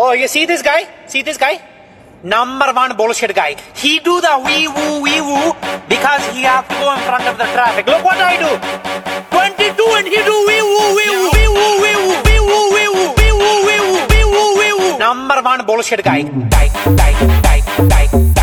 Oh, you see this guy? See this guy? Number one bullshit guy. He do the wee woo because he have to go in front of the traffic. Look what I do. 22 and he do wee woo wee woo wee woo wee woo wee woo wee woo wee woo wee woo wee woo wee woo. Number one bullshit guy.